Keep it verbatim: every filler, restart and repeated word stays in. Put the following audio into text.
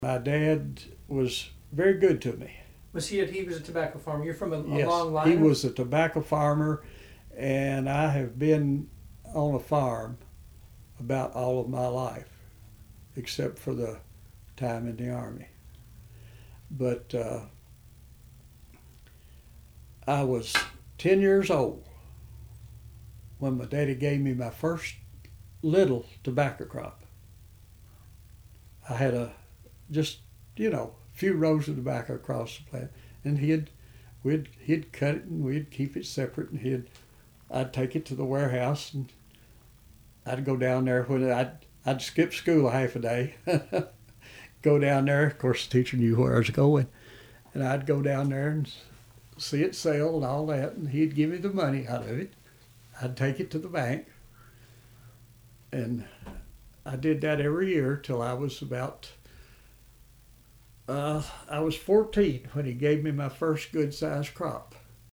My dad was very good to me. Was he? A, he was a tobacco farmer. You're from a, a Yes, long line. he of- was a tobacco farmer, and I have been on a farm about all of my life, except for the time in the Army. But uh, I was ten years old when my daddy gave me my first little tobacco crop. I had a just, you know, a few rows of tobacco across the plant, and he'd we'd he'd cut it and we'd keep it separate, and he'd I'd take it to the warehouse, and I'd go down there when I'd I'd skip school a half a day, go down there. Of course, the teacher knew where I was going, and I'd go down there and see it sell and all that, and he'd give me the money out of it. I'd take it to the bank, and I did that every year till I was about uh, I was fourteen when he gave me my first good sized crop.